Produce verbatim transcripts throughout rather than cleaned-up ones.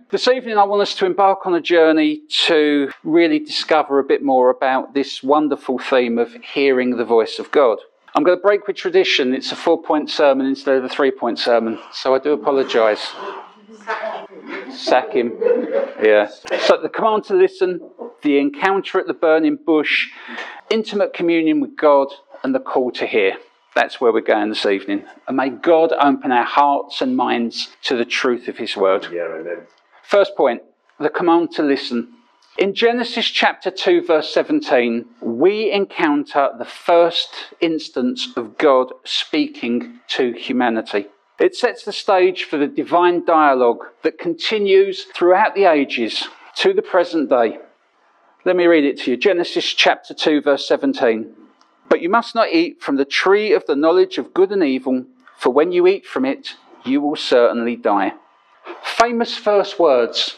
This evening I want us to embark on a journey to really discover a bit more about this wonderful theme of hearing the voice of God. I'm going to break with tradition. It's a four-point sermon instead of a three-point sermon, so I do apologise. Sack him. Yeah. So the command to listen, the encounter at the burning bush, intimate communion with God, and the call to hear. That's where we're going this evening. And may God open our hearts and minds to the truth of his word. Yeah, amen. First point, the command to listen. In Genesis chapter two, verse seventeen, we encounter the first instance of God speaking to humanity. It sets the stage for the divine dialogue that continues throughout the ages to the present day. Let me read it to you. Genesis chapter two, verse seventeen. But you must not eat from the tree of the knowledge of good and evil, for when you eat from it, you will certainly die. Famous first words.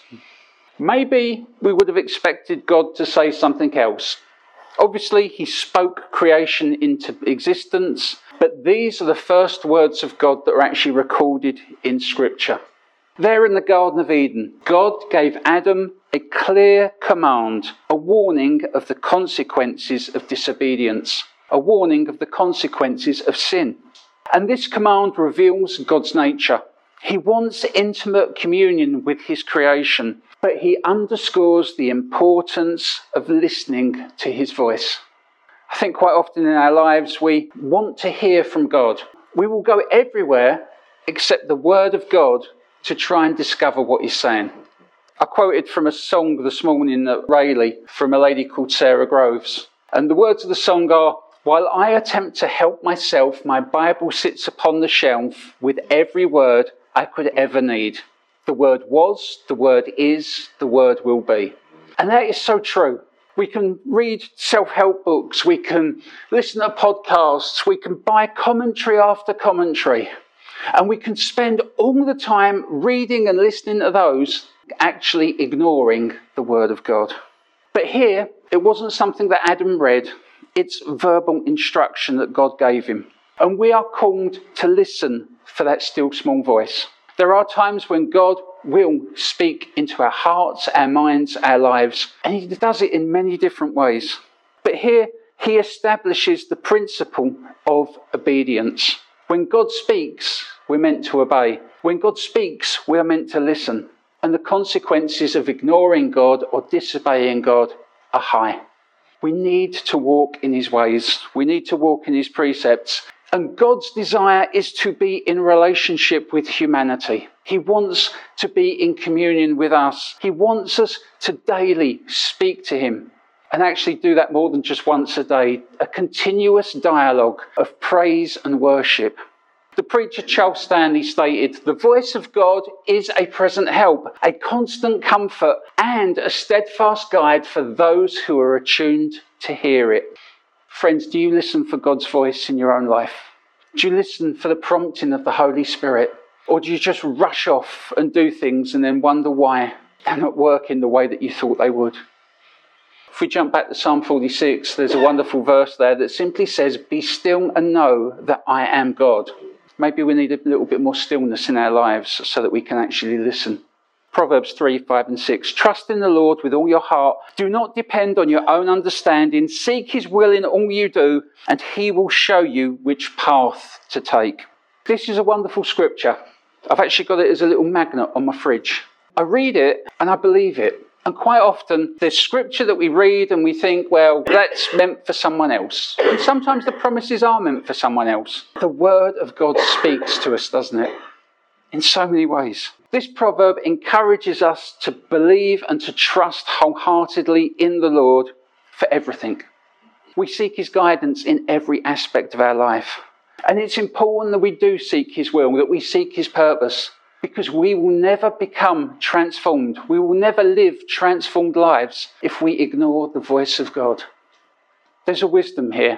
Maybe we would have expected God to say something else. Obviously, he spoke creation into existence, but these are the first words of God that are actually recorded in Scripture. There in the Garden of Eden, God gave Adam a clear command, a warning of the consequences of disobedience, a warning of the consequences of sin. And this command reveals God's nature. He wants intimate communion with his creation, but he underscores the importance of listening to his voice. I think quite often in our lives we want to hear from God. We will go everywhere except the word of God to try and discover what he's saying. I quoted from a song this morning at Rayleigh from a lady called Sarah Groves. And the words of the song are, "While I attempt to help myself, my Bible sits upon the shelf with every word I could ever need. The word was, the word is, the word will be." And that is so true. We can read self-help books, we can listen to podcasts, we can buy commentary after commentary, and we can spend all the time reading and listening to those, actually ignoring the word of God. But here, it wasn't something that Adam read, it's verbal instruction that God gave him. And we are called to listen for that still small voice. There are times when God will speak into our hearts, our minds, our lives, and he does it in many different ways. But here, he establishes the principle of obedience. When God speaks, we're meant to obey. When God speaks, we are meant to listen. And the consequences of ignoring God or disobeying God are high. We need to walk in his ways. We need to walk in his precepts. And God's desire is to be in relationship with humanity. He wants to be in communion with us. He wants us to daily speak to him and actually do that more than just once a day. A continuous dialogue of praise and worship. The preacher Charles Stanley stated, "The voice of God is a present help, a constant comfort, and a steadfast guide for those who are attuned to hear it." Friends, do you listen for God's voice in your own life? Do you listen for the prompting of the Holy Spirit? Or do you just rush off and do things and then wonder why they're not working the way that you thought they would? If we jump back to Psalm forty-six, there's a wonderful verse there that simply says, "Be still and know that I am God." Maybe we need a little bit more stillness in our lives so that we can actually listen. Proverbs three, five and six. "Trust in the Lord with all your heart. Do not depend on your own understanding. Seek his will in all you do, and he will show you which path to take." This is a wonderful scripture. I've actually got it as a little magnet on my fridge. I read it and I believe it. And quite often there's scripture that we read and we think, well, that's meant for someone else. And sometimes the promises are meant for someone else. The word of God speaks to us, doesn't it? In so many ways. This proverb encourages us to believe and to trust wholeheartedly in the Lord for everything. We seek his guidance in every aspect of our life. And it's important that we do seek his will, that we seek his purpose, because we will never become transformed. We will never live transformed lives if we ignore the voice of God. There's a wisdom here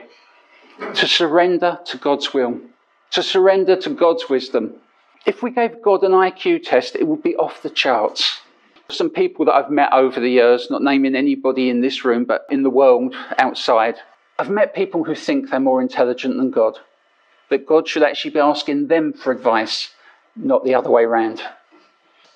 to surrender to God's will, to surrender to God's wisdom. If we gave God an I Q test, it would be off the charts. Some people that I've met over the years, not naming anybody in this room, but in the world outside, I've met people who think they're more intelligent than God, that God should actually be asking them for advice, not the other way around.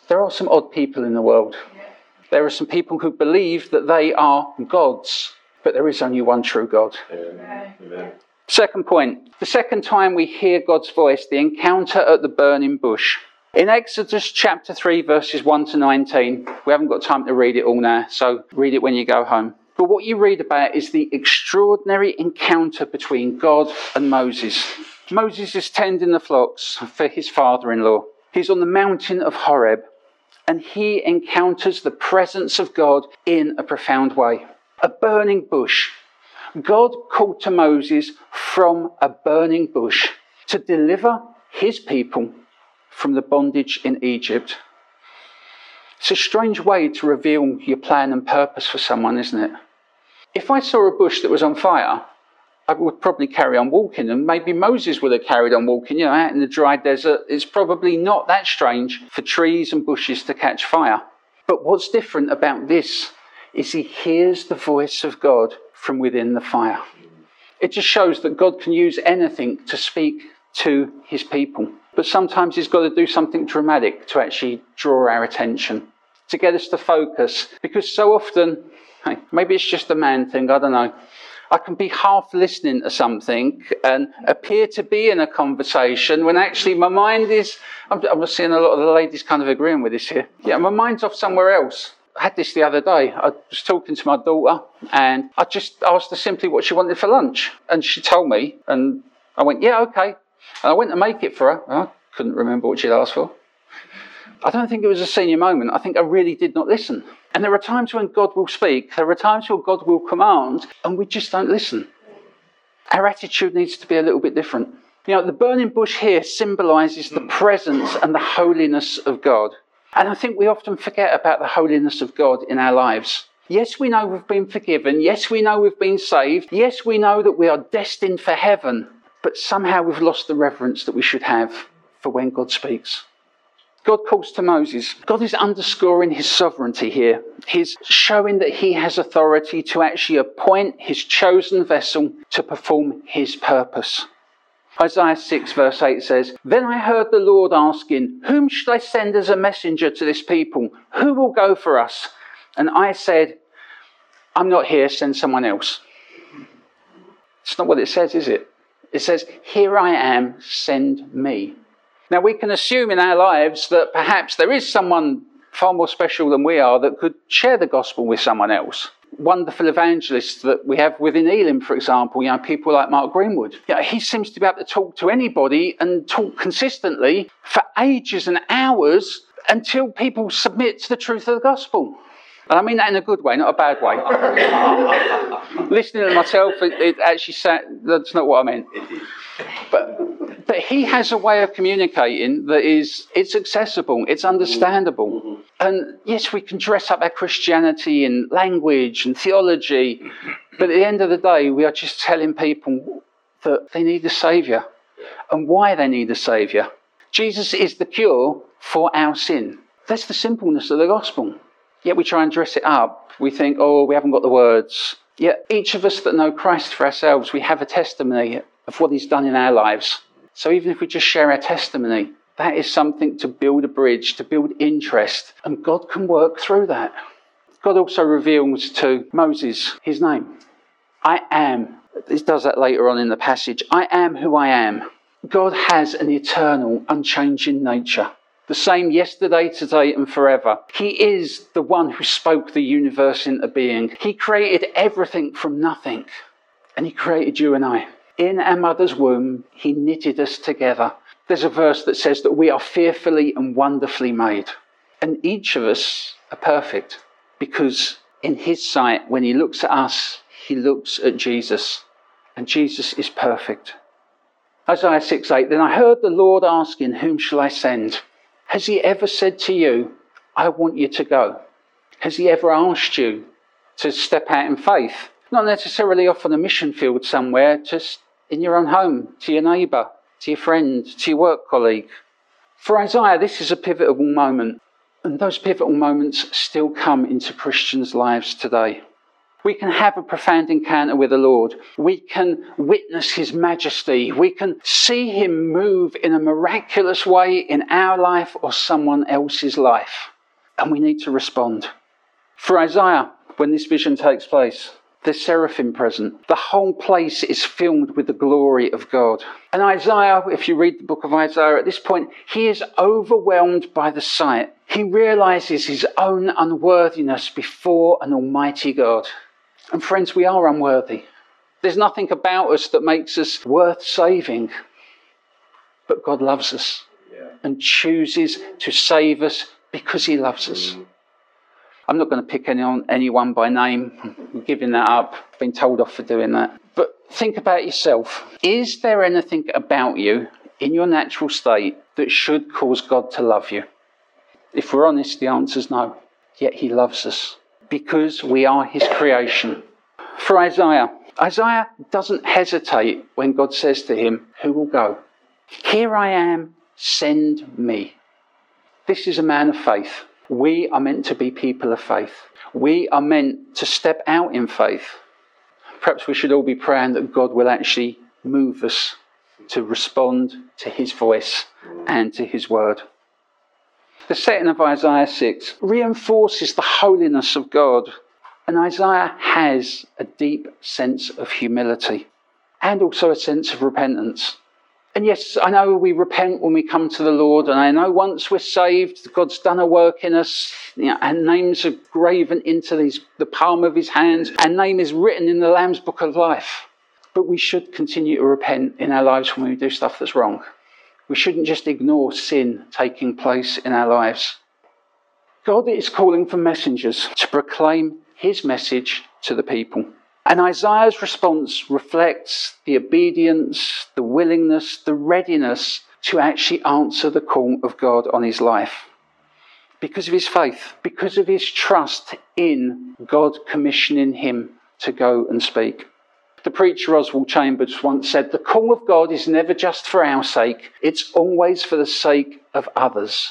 There are some odd people in the world. There are some people who believe that they are gods, but there is only one true God. Amen. Second point, the second time we hear God's voice, the encounter at the burning bush. In Exodus chapter three, verses one to nineteen, we haven't got time to read it all now, so read it when you go home. But what you read about is the extraordinary encounter between God and Moses. Moses is tending the flocks for his father-in-law. He's on the mountain of Horeb, and he encounters the presence of God in a profound way. A burning bush. God called to Moses from a burning bush to deliver his people from the bondage in Egypt. It's a strange way to reveal your plan and purpose for someone, isn't it? If I saw a bush that was on fire, I would probably carry on walking, and maybe Moses would have carried on walking, you know, out in the dry desert. It's probably not that strange for trees and bushes to catch fire. But what's different about this is he hears the voice of God from within the fire. It just shows that God can use anything to speak to his people. But sometimes he's got to do something dramatic to actually draw our attention, to get us to focus. Because so often, hey, maybe it's just a man thing, I don't know. I can be half listening to something and appear to be in a conversation when actually my mind is, I'm, I'm seeing a lot of the ladies kind of agreeing with this here. Yeah, my mind's off somewhere else. I had this the other day. I was talking to my daughter and I just asked her simply what she wanted for lunch. And she told me and I went, yeah, okay. And I went to make it for her. I couldn't remember what she'd asked for. I don't think it was a senior moment. I think I really did not listen. And there are times when God will speak. There are times when God will command and we just don't listen. Our attitude needs to be a little bit different. You know, the burning bush here symbolises the presence and the holiness of God. And I think we often forget about the holiness of God in our lives. Yes, we know we've been forgiven. Yes, we know we've been saved. Yes, we know that we are destined for heaven. But somehow we've lost the reverence that we should have for when God speaks. God calls to Moses. God is underscoring his sovereignty here. He's showing that he has authority to actually appoint his chosen vessel to perform his purpose. Isaiah six verse eight says, Then I heard the Lord asking, Whom should I send as a messenger to this people? Who will go for us? And I said, I'm not here, send someone else. It's not what it says, is it? It says, Here I am, send me. Now we can assume in our lives that perhaps there is someone far more special than we are that could share the gospel with someone else. Wonderful evangelists that we have within Elim, for example, you know, people like Mark Greenwood. You know, he seems to be able to talk to anybody and talk consistently for ages and hours until people submit to the truth of the gospel. And I mean that in a good way, not a bad way. Listening to myself, it, it actually sat, that's not what I meant. But, but he has a way of communicating that is, it's accessible, it's understandable. And yes, we can dress up our Christianity in language and theology, but at the end of the day, we are just telling people that they need a saviour and why they need a saviour. Jesus is the cure for our sin. That's the simpleness of the gospel. Yet we try and dress it up. We think, oh, we haven't got the words. Yet each of us that know Christ for ourselves, we have a testimony of what he's done in our lives. So even if we just share our testimony, that is something to build a bridge, to build interest. And God can work through that. God also reveals to Moses his name. I am. This does that later on in the passage. I am who I am. God has an eternal, unchanging nature. The same yesterday, today and forever. He is the one who spoke the universe into being. He created everything from nothing. And he created you and I. In our mother's womb, he knitted us together. There's a verse that says that we are fearfully and wonderfully made. And each of us are perfect. Because in his sight, when he looks at us, he looks at Jesus. And Jesus is perfect. Isaiah six eight, Then I heard the Lord asking, Whom shall I send? Has he ever said to you, I want you to go? Has he ever asked you to step out in faith? Not necessarily off on a mission field somewhere, just in your own home, to your neighbour, to your friend, to your work colleague. For Isaiah, this is a pivotal moment. And those pivotal moments still come into Christians' lives today. We can have a profound encounter with the Lord. We can witness his majesty. We can see him move in a miraculous way in our life or someone else's life. And we need to respond. For Isaiah, when this vision takes place, there's seraphim present. The whole place is filled with the glory of God. And Isaiah, if you read the book of Isaiah at this point, he is overwhelmed by the sight. He realizes his own unworthiness before an almighty God. And friends, we are unworthy. There's nothing about us that makes us worth saving. But God loves us and chooses to save us because he loves us. I'm not going to pick anyone, anyone by name. I'm giving that up. I've been told off for doing that. But think about yourself. Is there anything about you in your natural state that should cause God to love you? If we're honest, the answer is no. Yet he loves us because we are his creation. For Isaiah, Isaiah doesn't hesitate when God says to him, who will go? Here I am, send me. This is a man of faith. We are meant to be people of faith. We are meant to step out in faith. Perhaps we should all be praying that God will actually move us to respond to his voice and to his word. The setting of Isaiah six reinforces the holiness of God. And Isaiah has a deep sense of humility and also a sense of repentance. And yes, I know we repent when we come to the Lord, and I know once we're saved, God's done a work in us. You know, our names are graven into these, the palm of his hands. Our name is written in the Lamb's Book of Life. But we should continue to repent in our lives when we do stuff that's wrong. We shouldn't just ignore sin taking place in our lives. God is calling for messengers to proclaim his message to the people. And Isaiah's response reflects the obedience, the willingness, the readiness to actually answer the call of God on his life. Because of his faith, because of his trust in God commissioning him to go and speak. The preacher Oswald Chambers once said, the call of God is never just for our sake, it's always for the sake of others.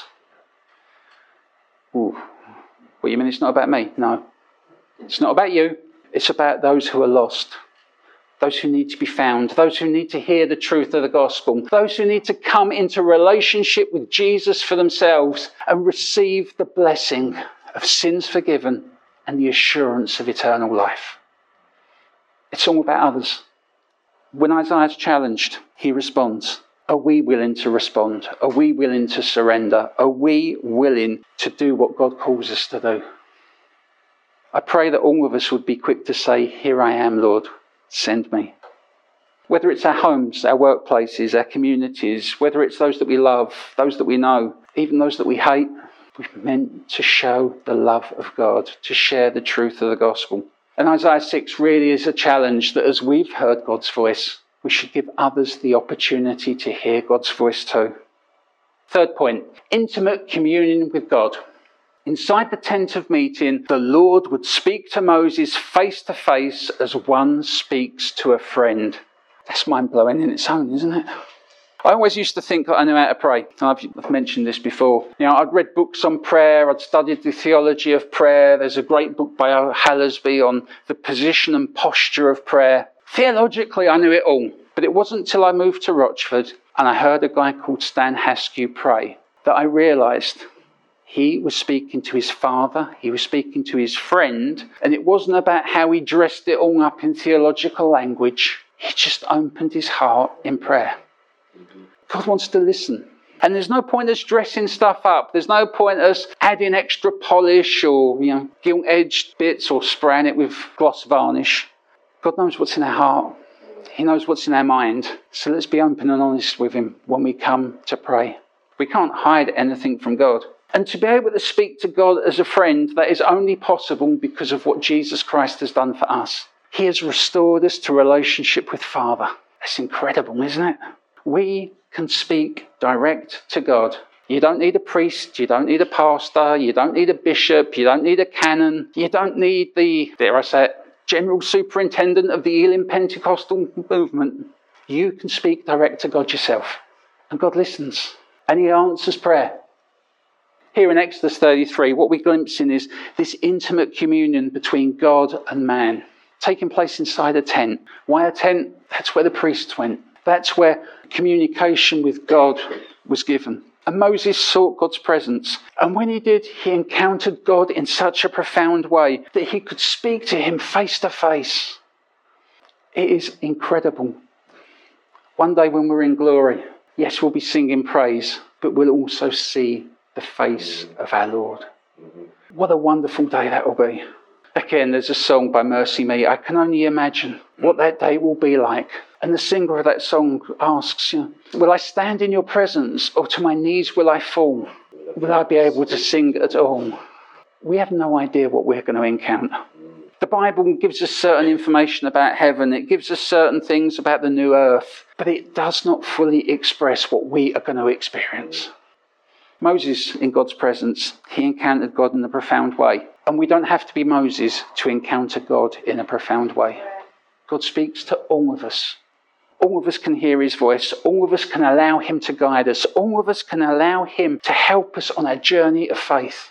Ooh. What, you mean it's not about me? No. It's not about you. It's about those who are lost, those who need to be found, those who need to hear the truth of the gospel, those who need to come into relationship with Jesus for themselves and receive the blessing of sins forgiven and the assurance of eternal life. It's all about others. When Isaiah's challenged, he responds. Are we willing to respond? Are we willing to surrender? Are we willing to do what God calls us to do? I pray that all of us would be quick to say, here I am, Lord, send me. Whether it's our homes, our workplaces, our communities, whether it's those that we love, those that we know, even those that we hate, we're meant to show the love of God, to share the truth of the gospel. And Isaiah six really is a challenge that as we've heard God's voice, we should give others the opportunity to hear God's voice too. Third point, intimate communion with God. Inside the tent of meeting, the Lord would speak to Moses face to face as one speaks to a friend. That's mind-blowing in its own, isn't it? I always used to think that I knew how to pray. I've, I've mentioned this before. You know, I'd read books on prayer. I'd studied the theology of prayer. There's a great book by Hallersby on the position and posture of prayer. Theologically, I knew it all. But it wasn't until I moved to Rochford and I heard a guy called Stan Haskew pray that I realised he was speaking to his father, he was speaking to his friend, and it wasn't about how he dressed it all up in theological language. He just opened his heart in prayer. God wants to listen. And there's no point us dressing stuff up. There's no point us adding extra polish or, you know, gilt-edged bits or spraying it with gloss varnish. God knows what's in our heart. He knows what's in our mind. So let's be open and honest with him when we come to pray. We can't hide anything from God. And to be able to speak to God as a friend, that is only possible because of what Jesus Christ has done for us. He has restored us to relationship with Father. That's incredible, isn't it? We can speak direct to God. You don't need a priest, you don't need a pastor, you don't need a bishop, you don't need a canon, you don't need the, dare I say it, general superintendent of the Elim Pentecostal movement. You can speak direct to God yourself. And God listens. And he answers prayer. Here in Exodus thirty-three, what we're glimpsing is this intimate communion between God and man, taking place inside a tent. Why a tent? That's where the priests went. That's where communication with God was given. And Moses sought God's presence. And when he did, he encountered God in such a profound way that he could speak to him face to face. It is incredible. One day when we're in glory, yes, we'll be singing praise, but we'll also see the face of our Lord. What a wonderful day that will be. Again, there's a song by Mercy Me. I can only imagine what that day will be like. And the singer of that song asks, you know, will I stand in your presence, or to my knees will I fall? Will I be able to sing at all? We have no idea what we're going to encounter. The Bible gives us certain information about heaven. It gives us certain things about the new earth. But it does not fully express what we are going to experience. Moses, in God's presence, he encountered God in a profound way. And we don't have to be Moses to encounter God in a profound way. God speaks to all of us. All of us can hear his voice. All of us can allow him to guide us. All of us can allow him to help us on our journey of faith.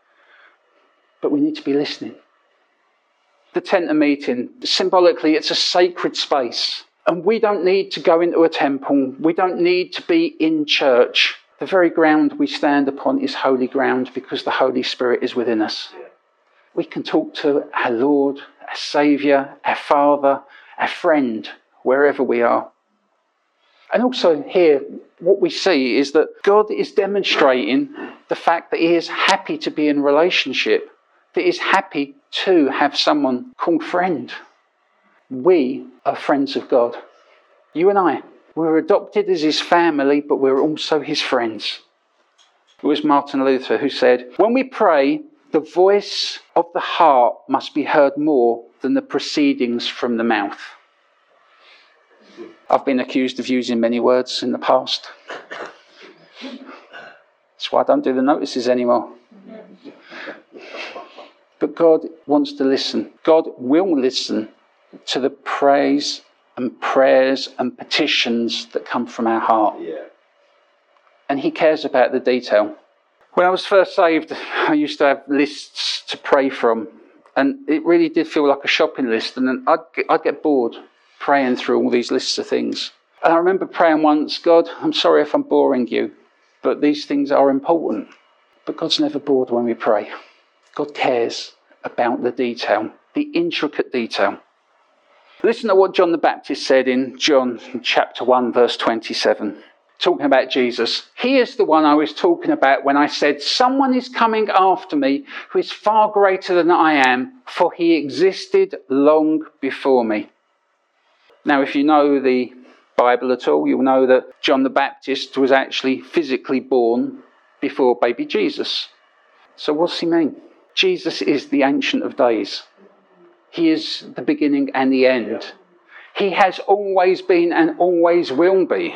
But we need to be listening. The tent of meeting, symbolically, it's a sacred space. And we don't need to go into a temple. We don't need to be in church. The very ground we stand upon is holy ground because the Holy Spirit is within us. We can talk to our Lord, our Saviour, our Father, our friend, wherever we are. And also here, what we see is that God is demonstrating the fact that he is happy to be in relationship, that he is happy to have someone called friend. We are friends of God. You and I. We're adopted as his family, but we're also his friends. It was Martin Luther who said, when we pray, the voice of the heart must be heard more than the proceedings from the mouth. I've been accused of using many words in the past. That's why I don't do the notices anymore. But God wants to listen. God will listen to the praise and prayers and petitions that come from our heart. Yeah. And he cares about the detail. When I was first saved, I used to have lists to pray from. And it really did feel like a shopping list. And then I'd get, I'd get bored praying through all these lists of things. And I remember praying once, God, I'm sorry if I'm boring you, but these things are important. But God's never bored when we pray. God cares about the detail, the intricate detail. Listen to what John the Baptist said in John chapter one, verse twenty-seven. Talking about Jesus. He is the one I was talking about when I said, someone is coming after me who is far greater than I am, for he existed long before me. Now, if you know the Bible at all, you'll know that John the Baptist was actually physically born before baby Jesus. So what's he mean? Jesus is the Ancient of Days. He is the beginning and the end. He has always been and always will be.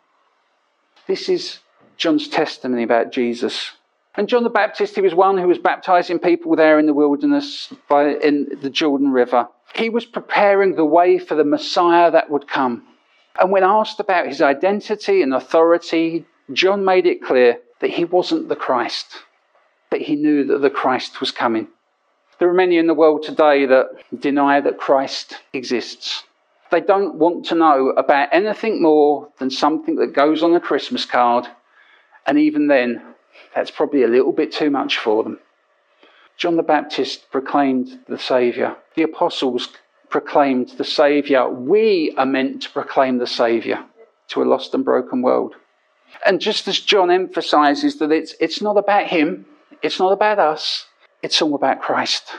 This is John's testimony about Jesus. And John the Baptist, he was one who was baptizing people there in the wilderness by, in the Jordan River. He was preparing the way for the Messiah that would come. And when asked about his identity and authority, John made it clear that he wasn't the Christ, but he knew that the Christ was coming. There are many in the world today that deny that Christ exists. They don't want to know about anything more than something that goes on a Christmas card. And even then, that's probably a little bit too much for them. John the Baptist proclaimed the Saviour. The apostles proclaimed the Saviour. We are meant to proclaim the Saviour to a lost and broken world. And just as John emphasises that it's, it's not about him, it's not about us, it's all about Christ.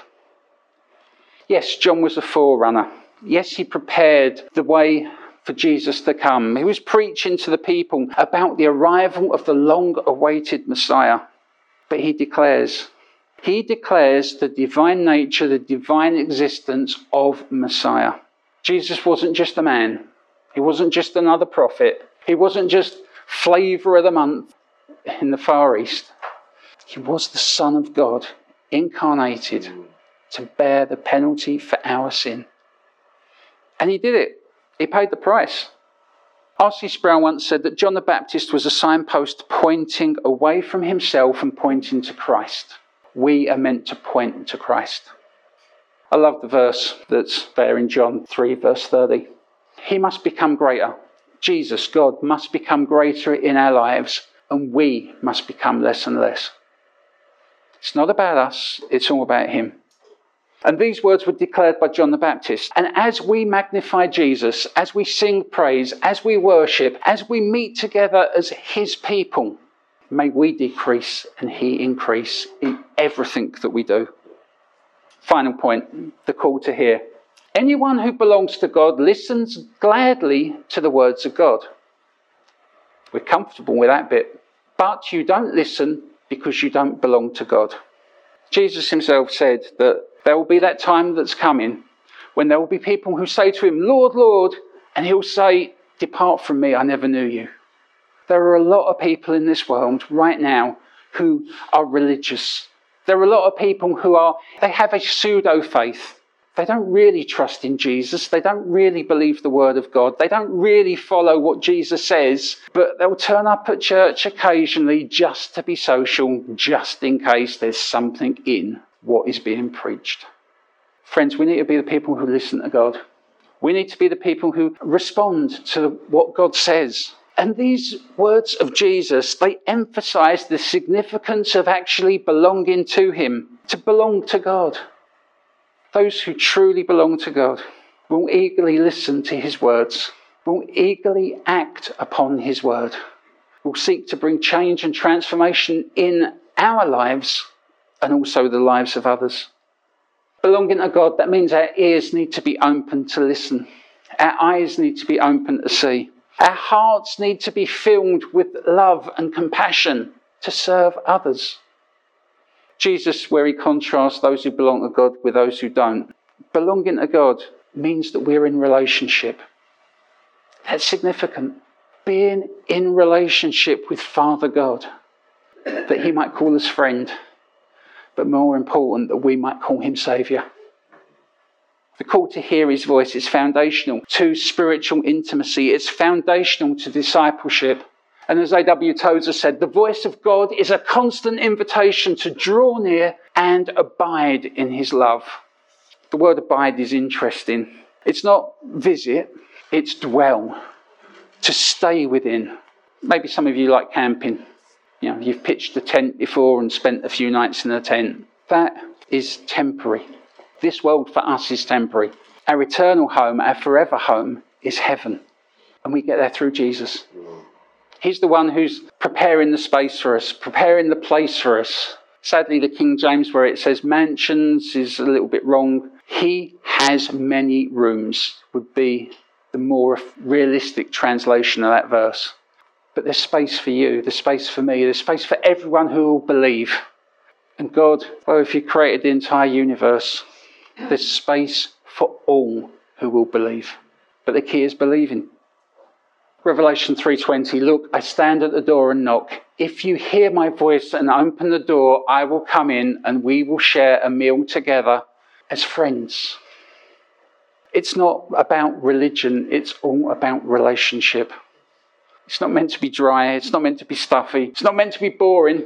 Yes, John was a forerunner. Yes, he prepared the way for Jesus to come. He was preaching to the people about the arrival of the long-awaited Messiah. But he declares, he declares the divine nature, the divine existence of Messiah. Jesus wasn't just a man. He wasn't just another prophet. He wasn't just flavour of the month in the Far East. He was the Son of God, incarnated to bear the penalty for our sin. And he did it. He paid the price. R C Sproul once said that John the Baptist was a signpost pointing away from himself and pointing to Christ. We are meant to point to Christ. I love the verse that's there in John three, verse thirty. He must become greater. Jesus, God, must become greater in our lives, and we must become less and less. It's not about us, it's all about him. And these words were declared by John the Baptist. And as we magnify Jesus, as we sing praise, as we worship, as we meet together as his people, may we decrease and he increase in everything that we do. Final point, the call to hear. Anyone who belongs to God listens gladly to the words of God. We're comfortable with that bit. But you don't listen because you don't belong to God. Jesus himself said that there will be that time that's coming when there will be people who say to him, Lord, Lord, and he'll say, depart from me, I never knew you. There are a lot of people in this world right now who are religious. There are a lot of people who are, they have a pseudo-faith. They don't really trust in Jesus. They don't really believe the word of God. They don't really follow what Jesus says, but they'll turn up at church occasionally just to be social, just in case there's something in what is being preached. Friends, we need to be the people who listen to God. We need to be the people who respond to what God says. And these words of Jesus, they emphasize the significance of actually belonging to him, to belong to God. Those who truly belong to God will eagerly listen to his words, will eagerly act upon his word, will seek to bring change and transformation in our lives and also the lives of others. Belonging to God, that means our ears need to be open to listen. Our eyes need to be open to see. Our hearts need to be filled with love and compassion to serve others. Jesus, where he contrasts those who belong to God with those who don't. Belonging to God means that we're in relationship. That's significant. Being in relationship with Father God, that he might call us friend, but more important, that we might call him Saviour. The call to hear his voice is foundational to spiritual intimacy. It's foundational to discipleship. And as A W Tozer said, the voice of God is a constant invitation to draw near and abide in his love. The word abide is interesting. It's not visit, it's dwell, to stay within. Maybe some of you like camping. You know, you've pitched a tent before and spent a few nights in a tent. That is temporary. This world for us is temporary. Our eternal home, our forever home, is heaven. And we get there through Jesus. He's the one who's preparing the space for us, preparing the place for us. Sadly, the King James, where it says mansions, is a little bit wrong. He has many rooms, would be the more realistic translation of that verse. But there's space for you, there's space for me, there's space for everyone who will believe. And God, well, if you created the entire universe, there's space for all who will believe. But the key is believing. Revelation three twenty, look, I stand at the door and knock. If you hear my voice and open the door, I will come in and we will share a meal together as friends. It's not about religion, it's all about relationship. It's not meant to be dry, it's not meant to be stuffy, it's not meant to be boring.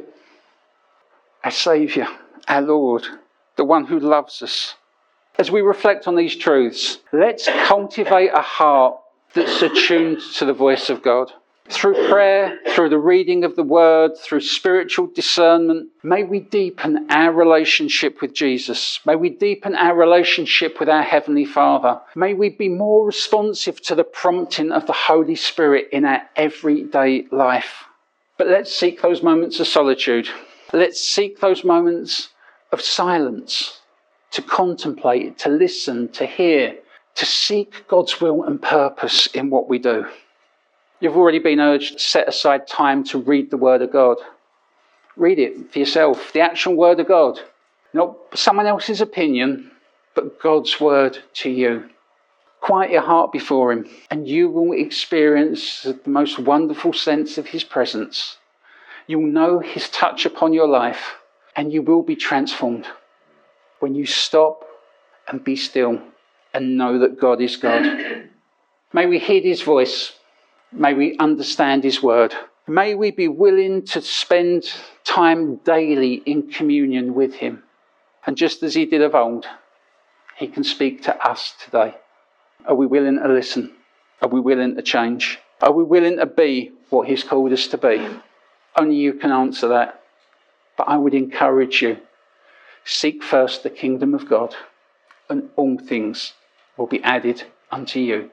Our Saviour, our Lord, the one who loves us. As we reflect on these truths, let's cultivate a heart that's attuned to the voice of God. Through prayer, through the reading of the word, through spiritual discernment, may we deepen our relationship with Jesus. May we deepen our relationship with our Heavenly Father. May we be more responsive to the prompting of the Holy Spirit in our everyday life. But let's seek those moments of solitude. Let's seek those moments of silence, to contemplate, to listen, to hear, to seek God's will and purpose in what we do. You've already been urged to set aside time to read the Word of God. Read it for yourself, the actual Word of God. Not someone else's opinion, but God's Word to you. Quiet your heart before him, and you will experience the most wonderful sense of his presence. You'll know his touch upon your life, and you will be transformed when you stop and be still and know that God is God. May we heed his voice. May we understand his word. May we be willing to spend time daily in communion with him. And just as he did of old, he can speak to us today. Are we willing to listen? Are we willing to change? Are we willing to be what he's called us to be? Only you can answer that. But I would encourage you, seek first the kingdom of God, and all things will be added unto you.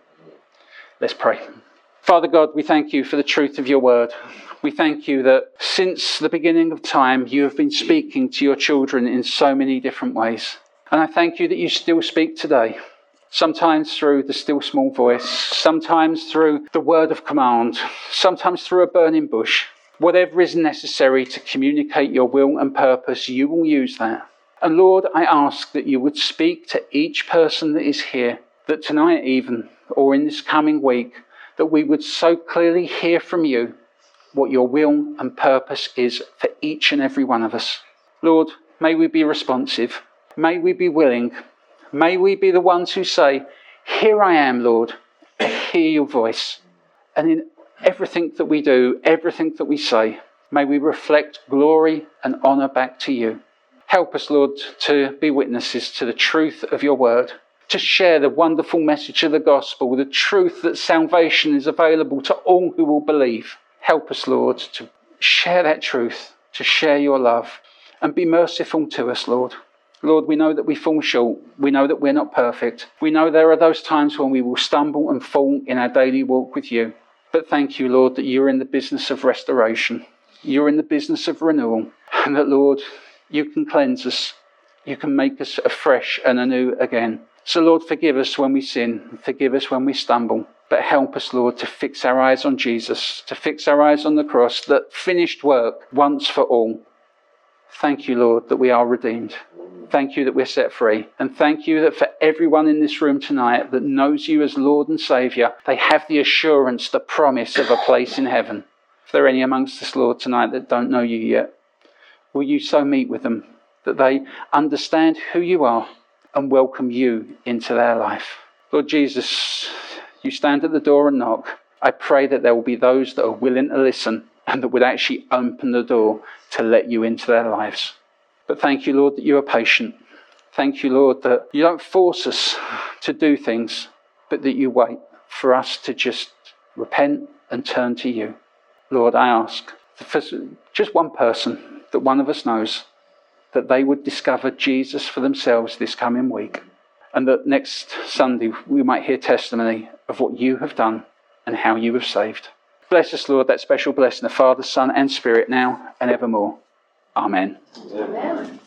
Let's pray. Father God, we thank you for the truth of your word. We thank you that since the beginning of time, you have been speaking to your children in so many different ways. And I thank you that you still speak today. Sometimes through the still small voice, sometimes through the word of command, sometimes through a burning bush. Whatever is necessary to communicate your will and purpose, you will use that. And Lord, I ask that you would speak to each person that is here, that tonight even, or in this coming week, that we would so clearly hear from you what your will and purpose is for each and every one of us. Lord, may we be responsive. May we be willing. May we be the ones who say, here I am, Lord. I hear your voice. And in everything that we do, everything that we say, may we reflect glory and honour back to you. Help us, Lord, to be witnesses to the truth of your word, to share the wonderful message of the gospel, the truth that salvation is available to all who will believe. Help us, Lord, to share that truth, to share your love, and be merciful to us, Lord. Lord, we know that we fall short. We know that we're not perfect. We know there are those times when we will stumble and fall in our daily walk with you. But thank you, Lord, that you're in the business of restoration. You're in the business of renewal. And that, Lord, you can cleanse us. You can make us afresh and anew again. So, Lord, forgive us when we sin. Forgive us when we stumble. But help us, Lord, to fix our eyes on Jesus, to fix our eyes on the cross, that finished work once for all. Thank you, Lord, that we are redeemed. Thank you that we're set free. And thank you that for everyone in this room tonight that knows you as Lord and Saviour, they have the assurance, the promise of a place in heaven. If there are any amongst us, Lord, tonight that don't know you yet, will you so meet with them that they understand who you are and welcome you into their life? Lord Jesus, you stand at the door and knock. I pray that there will be those that are willing to listen and that would actually open the door to let you into their lives. But thank you, Lord, that you are patient. Thank you, Lord, that you don't force us to do things, but that you wait for us to just repent and turn to you. Lord, I ask for just one person that one of us knows, that they would discover Jesus for themselves this coming week. And that next Sunday we might hear testimony of what you have done and how you have saved. Bless us, Lord, that special blessing of Father, Son and Spirit now and evermore. Amen. Amen.